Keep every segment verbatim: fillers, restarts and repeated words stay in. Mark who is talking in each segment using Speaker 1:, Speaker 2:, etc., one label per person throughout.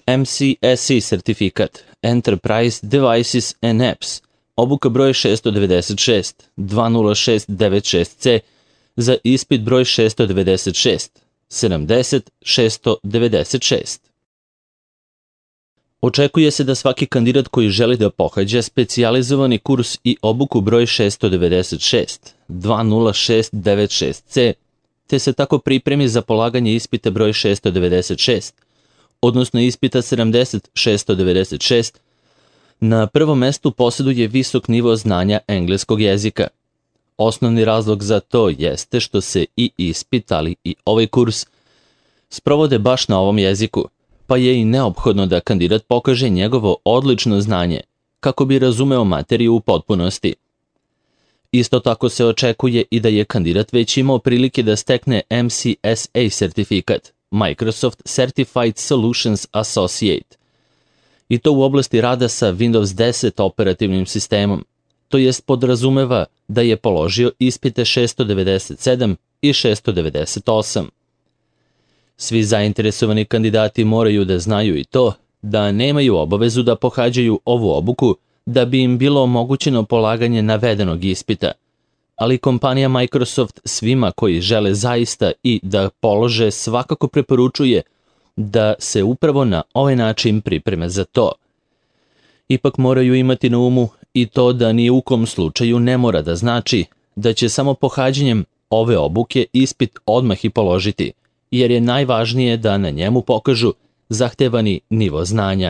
Speaker 1: M C S E sertifikat, Enterprise Devices and Apps, obuka broj šesto devedeset šest dva nula šest devet šest C za ispit broj šesto devedeset šest sedamdeset šesto devedeset šest. Očekuje se da svaki kandidat koji želi da pohađa specijalizovani kurs i obuku broj šesto devedeset šest dva nula šest devet šest C, te se tako pripremi za polaganje ispita broj šesto devedeset šest, odnosno ispita sedamdeset šesto devedeset šest, na prvom mestu posjeduje visok nivo znanja engleskog jezika. Osnovni razlog za to jeste što se i ispit, ali i ovaj kurs sprovode baš na ovom jeziku, pa je i neophodno da kandidat pokaže njegovo odlično znanje kako bi razumeo materiju u potpunosti. Isto tako se očekuje i da je kandidat već imao prilike da stekne M C S A sertifikat, Microsoft Certified Solutions Associate, i to u oblasti rada sa Windows deset operativnim sistemom, to jest podrazumeva da je položio ispite šesto devedeset sedam i šesto devedeset osam. Svi zainteresovani kandidati moraju da znaju i to da nemaju obavezu da pohađaju ovu obuku da bi im bilo omogućeno polaganje navedenog ispita, ali kompanija Microsoft svima koji žele zaista i da polože svakako preporučuje da se upravo na ovaj način pripreme za to. Ipak moraju imati na umu i to da ni u kom slučaju ne mora da znači da će samo pohađanjem ove obuke ispit odmah i položiti, jer je najvažnije da na njemu pokažu zahtevani nivo znanja.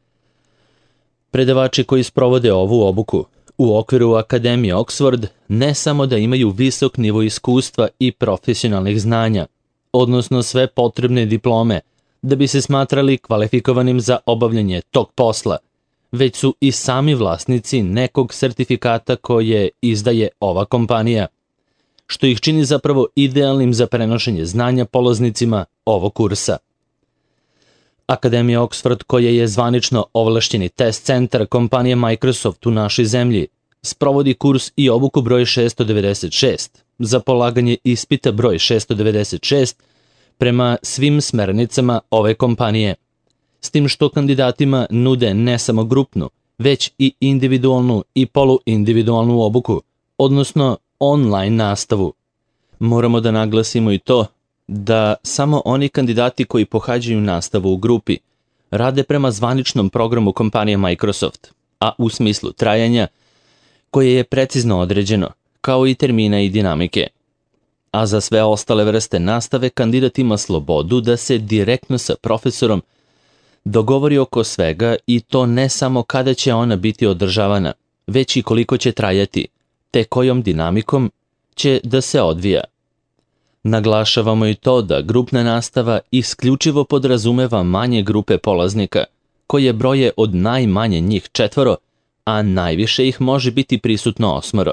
Speaker 1: Predavači koji sprovode ovu obuku u okviru Akademije Oxford ne samo da imaju visok nivo iskustva i profesionalnih znanja, odnosno sve potrebne diplome, da bi se smatrali kvalifikovanim za obavljanje tog posla, već su i sami vlasnici nekog sertifikata koje izdaje ova kompanija, što ih čini zapravo idealnim za prenošenje znanja polaznicima ovog kursa. Akademija Oxford, koja je zvanično ovlašćeni test centar kompanije Microsoft u našoj zemlji, sprovodi kurs i obuku broj šesto devedeset šest za polaganje ispita broj šesto devedeset šest prema svim smernicama ove kompanije, s tim što kandidatima nude ne samo grupnu, već i individualnu i poluindividualnu obuku, odnosno online nastavu. Moramo da naglasimo i to da samo oni kandidati koji pohađaju nastavu u grupi rade prema zvaničnom programu kompanije Microsoft, a u smislu trajanja koje je precizno određeno, kao i termina i dinamike. A za sve ostale vrste nastave kandidat ima slobodu da se direktno sa profesorom dogovori oko svega, i to ne samo kada će ona biti održavana, već i koliko će trajati, te kojom dinamikom će da se odvija. Naglašavamo i to da grupna nastava isključivo podrazumeva manje grupe polaznika, koje broje od najmanje njih četvoro, a najviše ih može biti prisutno osmoro.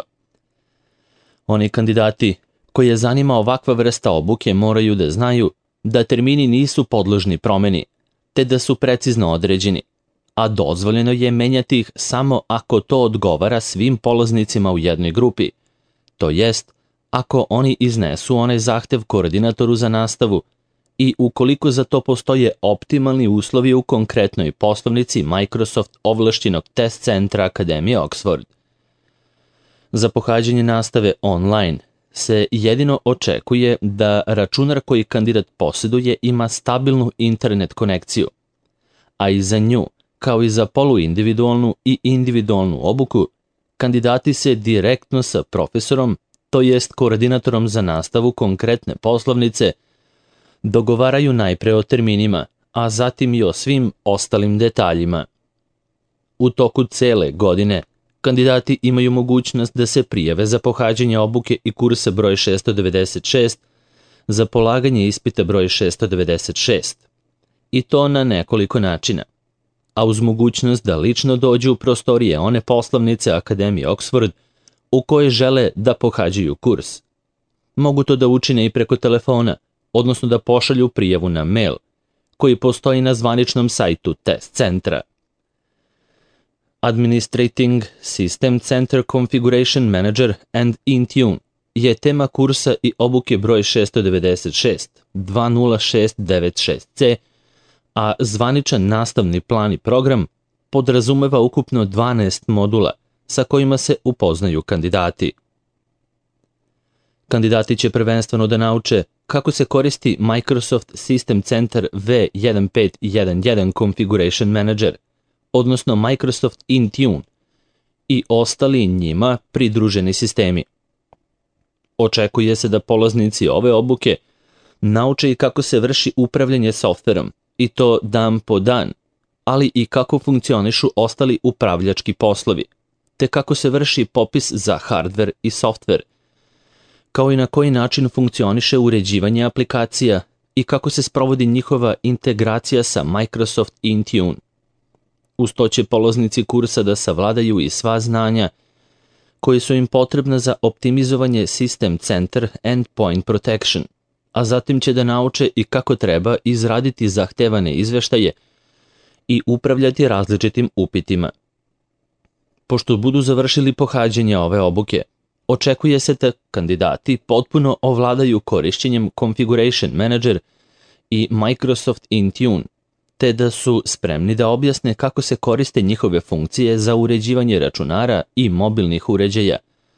Speaker 1: Oni kandidati koje zanima ovakva vrsta obuke moraju da znaju da termini nisu podložni promeni, te da su precizno određeni, a dozvoljeno je menjati ih samo ako to odgovara svim polaznicima u jednoj grupi, to jest ako oni iznesu onaj zahtev koordinatoru za nastavu i ukoliko za to postoje optimalni uslovi u konkretnoj poslovnici Microsoft ovlašćenog test centra Akademije Oxford. Za pohađanje nastave online se jedino očekuje da računar koji kandidat posjeduje ima stabilnu internet konekciju, a i za nju, kao i za poluindividualnu i individualnu obuku, kandidati se direktno sa profesorom, to jest koordinatorom za nastavu konkretne poslovnice, dogovaraju najpre o terminima, a zatim i o svim ostalim detaljima. U toku cele godine kandidati imaju mogućnost da se prijave za pohađanje obuke i kursa broj šesto devedeset šest za polaganje ispita broj šesto devedeset šest, i to na nekoliko načina, a uz mogućnost da lično dođu u prostorije one poslovnice Akademije Oxford u kojoj žele da pohađaju kurs. Mogu to da učine i preko telefona, odnosno da pošalju prijavu na mail, koji postoji na zvaničnom sajtu test centra. Administrating System Center Configuration Manager and Intune je tema kursa i obuke broj šesto devedeset šest dva nula šest devet šest C, a zvaničan nastavni plan i program podrazumeva ukupno dvanaest modula sa kojima se upoznaju kandidati. Kandidati će prvenstveno da nauče kako se koristi Microsoft System Center V jedan pet jedan jedan Configuration Manager, odnosno Microsoft Intune, i ostali njima pridruženi sistemi. Očekuje se da polaznici ove obuke nauče i kako se vrši upravljanje softverom, i to dan po dan, ali i kako funkcionišu ostali upravljački poslovi, te kako se vrši popis za hardver i softver, kao i na koji način funkcioniše uređivanje aplikacija i kako se sprovodi njihova integracija sa Microsoft Intune. Uz to će polaznici kursa da savladaju i sva znanja koje su im potrebna za optimizovanje System Center Endpoint Protection, a zatim će da nauče i kako treba izraditi zahtevane izveštaje i upravljati različitim upitima. Pošto budu završili pohađanje ove obuke, očekuje se da kandidati potpuno ovladaju korišćenjem Configuration Manager i Microsoft Intune, te da su spremni da objasne kako se koriste njihove funkcije za uređivanje računara i mobilnih uređaja,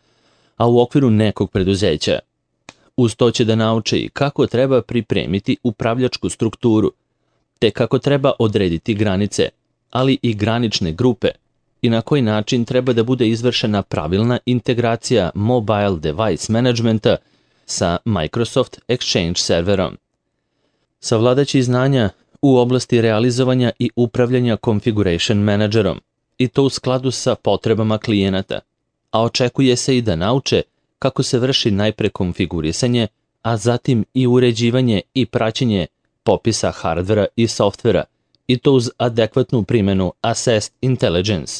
Speaker 1: a u okviru nekog preduzeća. Uz to će da nauče i kako treba pripremiti upravljačku strukturu, te kako treba odrediti granice, ali i granične grupe, i na koji način treba da bude izvršena pravilna integracija mobile device managementa sa Microsoft Exchange serverom. Savladaće znanja u oblasti realizovanja i upravljanja Configuration Managerom, i to u skladu sa potrebama klijenata, a očekuje se i da nauče kako se vrši najpre konfigurisanje, a zatim i uređivanje i praćenje popisa hardvera i softvera, i to uz adekvatnu primjenu Assessed Intelligence,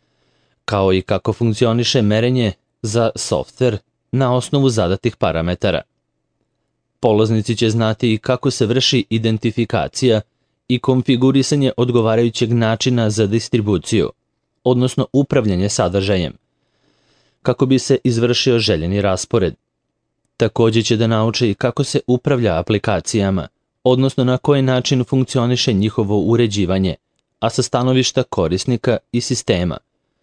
Speaker 1: kao i kako funkcioniše merenje za softver na osnovu zadatih parametara. Polaznici će znati i kako se vrši identifikacija i konfigurisanje odgovarajućeg načina za distribuciju, odnosno upravljanje sadržajem, kako bi se izvršio željeni raspored. Također će da nauče i kako se upravlja aplikacijama, odnosno na koji način funkcioniše njihovo uređivanje, a sa stanovišta korisnika i sistema.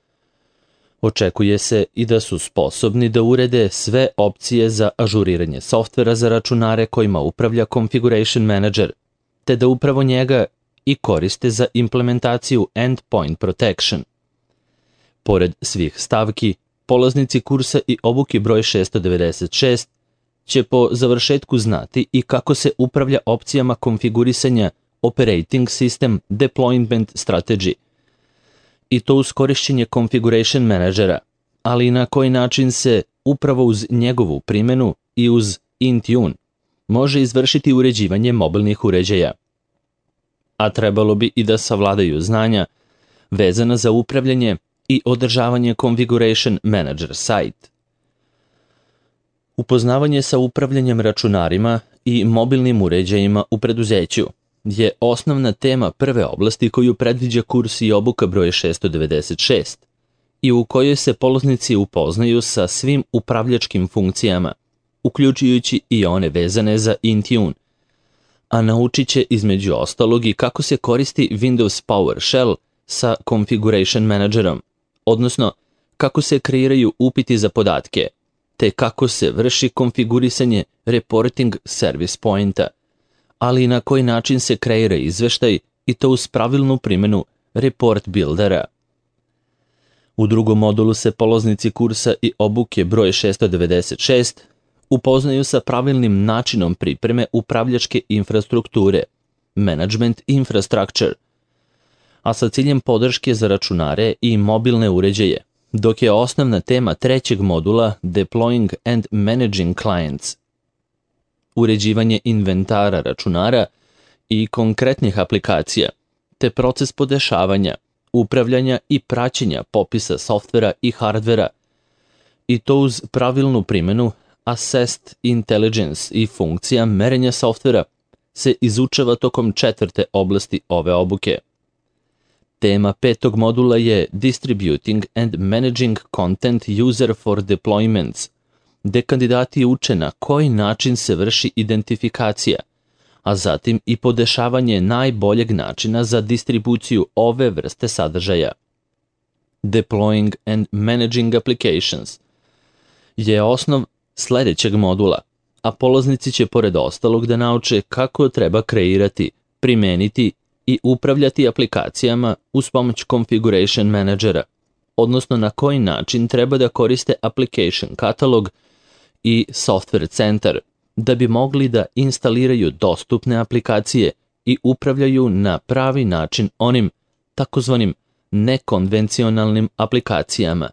Speaker 1: Očekuje se i da su sposobni da urede sve opcije za ažuriranje softvera za računare kojima upravlja Configuration Manager, te da upravo njega i koriste za implementaciju Endpoint Protection. Pored svih stavki, polaznici kursa i obuke broj šesto devedeset šest će po završetku znati i kako se upravlja opcijama konfigurisanja Operating System Deployment Strategy, i to uz korišćenje Configuration Managera, ali i na koji način se upravo uz njegovu primjenu i uz Intune može izvršiti uređivanje mobilnih uređaja. A trebalo bi i da savladaju znanja vezana za upravljanje i održavanje Configuration Manager site. Upoznavanje sa upravljanjem računarima i mobilnim uređajima u preduzeću je osnovna tema prve oblasti koju predviđa kurs i obuka broj šesto devedeset šest i u kojoj se polaznici upoznaju sa svim upravljačkim funkcijama, uključujući i one vezane za Intune, a naučit će između ostalog i kako se koristi Windows PowerShell sa Configuration Managerom, odnosno kako se kreiraju upiti za podatke, te kako se vrši konfigurisanje Reporting Service Pointa, ali i na koji način se kreira izveštaj, i to uz pravilnu primjenu Report Buildera. U drugom modulu se polaznici kursa i obuke broj šesto devedeset šest upoznaju sa pravilnim načinom pripreme upravljačke infrastrukture, Management Infrastructure, a sa ciljem podrške za računare i mobilne uređaje, dok je osnovna tema trećeg modula Deploying and Managing Clients, uređivanje inventara računara i konkretnih aplikacija, te proces podešavanja, upravljanja i praćenja popisa softvera i hardvera, i to uz pravilnu primjenu Assessed Intelligence i funkcija merenja softvera se izučava tokom četvrte oblasti ove obuke. Tema petog modula je Distributing and Managing Content User for Deployments, gde kandidati uče na koji način se vrši identifikacija, a zatim i podešavanje najboljeg načina za distribuciju ove vrste sadržaja. Deploying and Managing Applications je osnov sledećeg modula, a polaznici će pored ostalog da nauče kako treba kreirati, primeniti i upravljati aplikacijama uz pomoć Configuration Managera, odnosno na koji način treba da koriste Application Catalog i Software Center da bi mogli da instaliraju dostupne aplikacije i upravljaju na pravi način onim takozvanim nekonvencionalnim aplikacijama.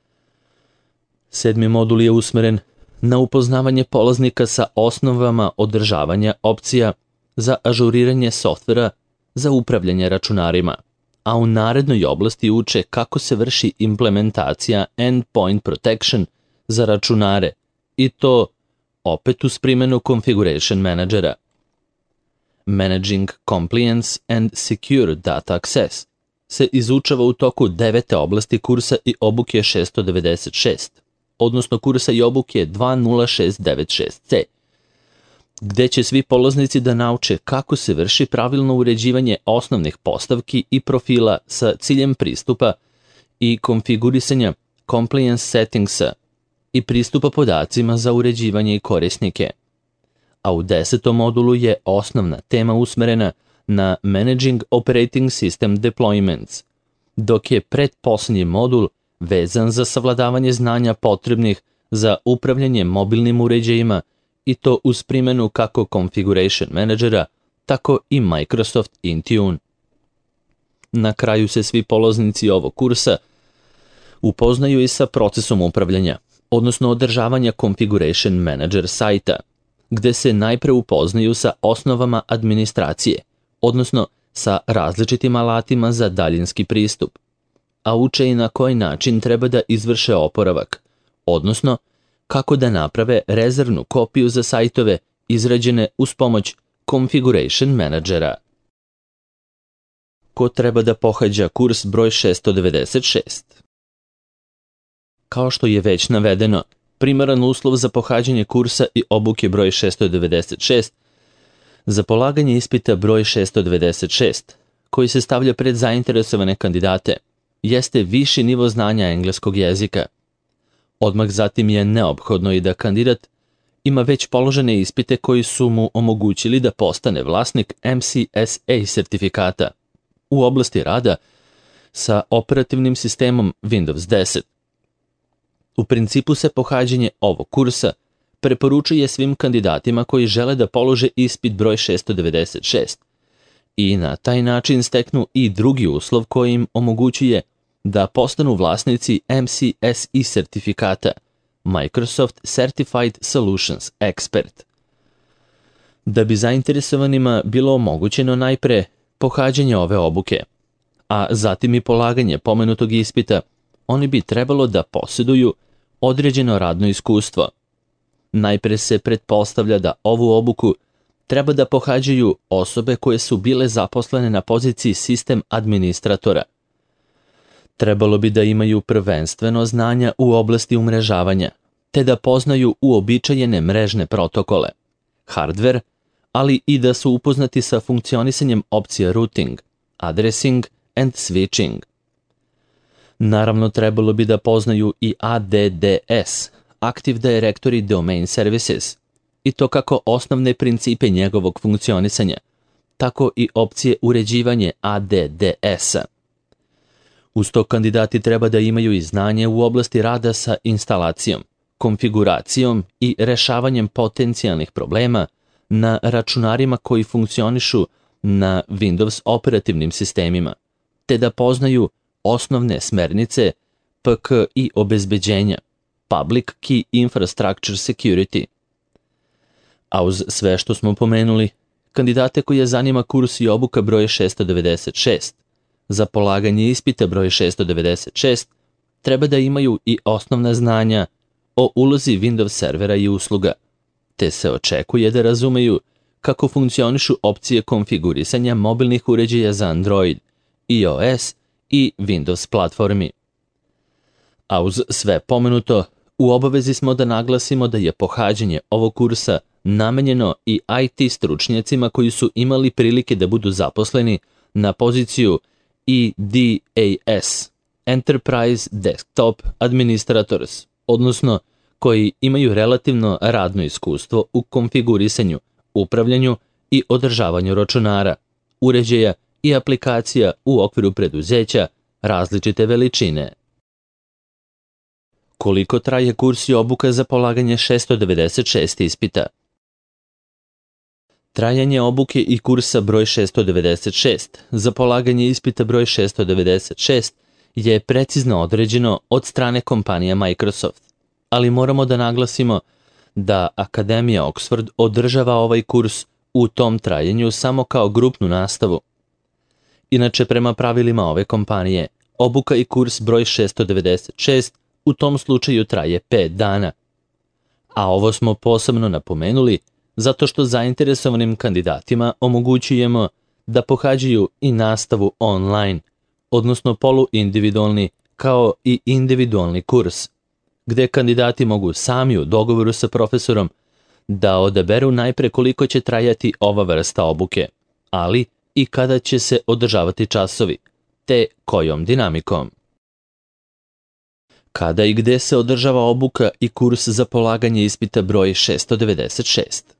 Speaker 1: Sedmi modul je usmeren na upoznavanje polaznika sa osnovama održavanja opcija za ažuriranje softvera za upravljanje računarima, a u narednoj oblasti uče kako se vrši implementacija Endpoint Protection za računare i to opet uz primjenu Configuration Managera. Managing Compliance and Secure Data Access se izučava u toku devete oblasti kursa i obuke šesto devedeset šest, odnosno kursa i obuke dva nula šest devet šest C, gde će svi polaznici da nauče kako se vrši pravilno uređivanje osnovnih postavki i profila sa ciljem pristupa i konfigurisanja compliance settingsa i pristupa podacima za uređivanje i korisnike. A u desetom modulu je osnovna tema usmerena na Managing Operating System Deployments, dok je pretposlednji modul vezan za savladavanje znanja potrebnih za upravljanje mobilnim uređajima i to uz primjenu kako Configuration Managera, tako i Microsoft Intune. Na kraju se svi polaznici ovog kursa upoznaju i sa procesom upravljanja, odnosno održavanja Configuration Manager sajta, gde se najpre upoznaju sa osnovama administracije, odnosno sa različitim alatima za daljinski pristup, a uče i na koji način treba da izvrše oporavak, odnosno kako da naprave rezervnu kopiju za sajtove izrađene uz pomoć Configuration Managera. Ko treba da pohađa kurs broj šesto devedeset šest? Kao što je već navedeno, primaran uslov za pohađanje kursa i obuke broj šesto devedeset šest za polaganje ispita broj šesto devedeset šest, koji se stavlja pred zainteresovane kandidate, jeste viši nivo znanja engleskog jezika. Odmah zatim je neophodno i da kandidat ima već položene ispite koji su mu omogućili da postane vlasnik M C S A sertifikata u oblasti rada sa operativnim sistemom Windows deset. U principu se pohađanje ovog kursa preporučuje svim kandidatima koji žele da polože ispit broj šesto devedeset šest i na taj način steknu i drugi uslov koji im omogućuje da postanu vlasnici M C S E sertifikata, Microsoft Certified Solutions Expert. Da bi zainteresovanima bilo omogućeno najpre pohađanje ove obuke, a zatim i polaganje pomenutog ispita, oni bi trebalo da posjeduju određeno radno iskustvo. Najpre se pretpostavlja da ovu obuku treba da pohađaju osobe koje su bile zaposlene na poziciji sistem administratora. Trebalo bi da imaju prvenstveno znanja u oblasti umrežavanja, te da poznaju uobičajene mrežne protokole, hardware, ali i da su upoznati sa funkcionisanjem opcija routing, addressing and switching. Naravno, trebalo bi da poznaju i A D D S, Active Directory Domain Services, i to kako osnovne principe njegovog funkcionisanja, tako i opcije uređivanje A D D S-a. Uz to kandidati treba da imaju i znanje u oblasti rada sa instalacijom, konfiguracijom i rešavanjem potencijalnih problema na računarima koji funkcionišu na Windows operativnim sistemima, te da poznaju osnovne smernice P K I obezbeđenja, Public Key Infrastructure Security. A uz sve što smo pomenuli, kandidate koje zanima kurs i obuka broj šesto devedeset šest, za polaganje ispita broj šesto devedeset šest treba da imaju i osnovna znanja o ulozi Windows servera i usluga, te se očekuje da razumeju kako funkcionišu opcije konfigurisanja mobilnih uređaja za Android, iOS i Windows platformi. A uz sve pomenuto, u obavezi smo da naglasimo da je pohađanje ovog kursa namenjeno i I T stručnjacima koji su imali prilike da budu zaposleni na poziciju E D A S, Enterprise Desktop Administrators, odnosno koji imaju relativno radno iskustvo u konfigurisanju, upravljanju i održavanju računara, uređaja i aplikacija u okviru preduzeća različite veličine. Koliko traje kurs i obuka za polaganje šesto devedeset šest ispita? Trajanje obuke i kursa broj šesto devedeset šest za polaganje ispita broj šesto devedeset šest je precizno određeno od strane kompanije Microsoft, ali moramo da naglasimo da Akademija Oxford održava ovaj kurs u tom trajanju samo kao grupnu nastavu. Inače, prema pravilima ove kompanije, obuka i kurs broj šesto devedeset šest u tom slučaju traje pet dana. A ovo smo posebno napomenuli zato što zainteresovanim kandidatima omogućujemo da pohađaju i nastavu online, odnosno poluindividualni kao i individualni kurs, gde kandidati mogu sami u dogovoru sa profesorom da odaberu najpre koliko će trajati ova vrsta obuke, ali i kada će se održavati časovi, te kojom dinamikom. Kada i gde se održava obuka i kurs za polaganje ispita broj šesto devedeset šest?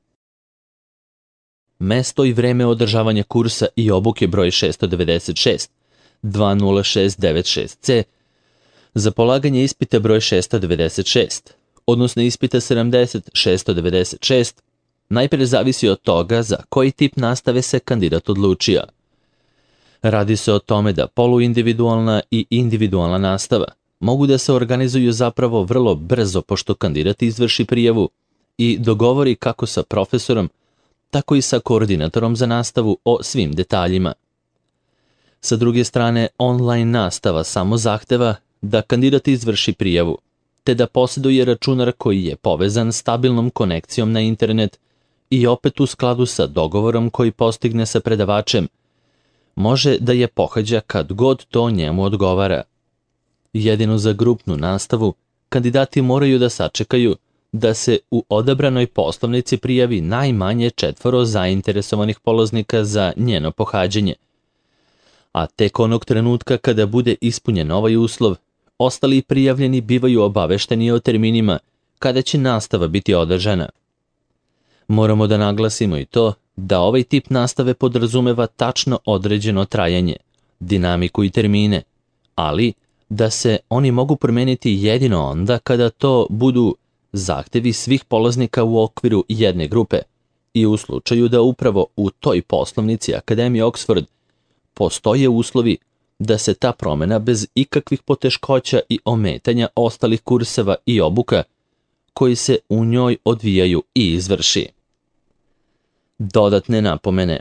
Speaker 1: Mesto i vreme održavanja kursa i obuke broj šesto devedeset šest, dva nula šest devet šest C, za polaganje ispita broj šesto devedeset šest, odnosno ispita sedamdeset šesto devedeset šest, najpre zavisi od toga za koji tip nastave se kandidat odlučio. Radi se o tome da poluindividualna i individualna nastava mogu da se organizuju zapravo vrlo brzo pošto kandidat izvrši prijavu i dogovori kako sa profesorom, tako i sa koordinatorom za nastavu o svim detaljima. Sa druge strane, online nastava samo zahteva da kandidat izvrši prijavu, te da posjeduje računar koji je povezan stabilnom konekcijom na internet i opet u skladu sa dogovorom koji postigne sa predavačem, može da je pohađa kad god to njemu odgovara. Jedino za grupnu nastavu, kandidati moraju da sačekaju da se u odabranoj poslovnici prijavi najmanje četvoro zainteresovanih polaznika za njeno pohađanje. A tek onog trenutka kada bude ispunjen ovaj uslov, ostali prijavljeni bivaju obavešteni o terminima kada će nastava biti održana. Moramo da naglasimo i to da ovaj tip nastave podrazumeva tačno određeno trajanje, dinamiku i termine, ali da se oni mogu promeniti jedino onda kada to budu zahtevi svih polaznika u okviru jedne grupe i u slučaju da upravo u toj poslovnici Akademije Oxford postoje uslovi da se ta promena bez ikakvih poteškoća i ometanja ostalih kurseva i obuka koji se u njoj odvijaju i izvrši. Dodatne napomene.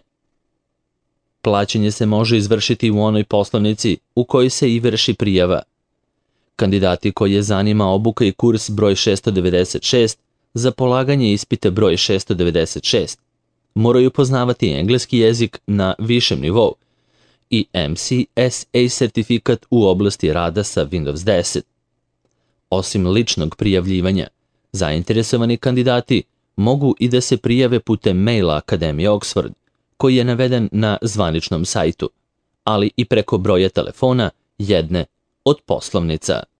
Speaker 1: Plaćanje se može izvršiti u onoj poslovnici u kojoj se i vrši prijava. Kandidati koje zanima obuka i kurs broj šesto devedeset šest za polaganje ispita broj šesto devedeset šest moraju poznavati engleski jezik na višem nivou i M C S A sertifikat u oblasti rada sa Windows deset. Osim ličnog prijavljivanja, zainteresovani kandidati mogu i da se prijave putem maila Akademije Oxford, koji je naveden na zvaničnom sajtu, ali i preko broja telefona jedne od poslovnica.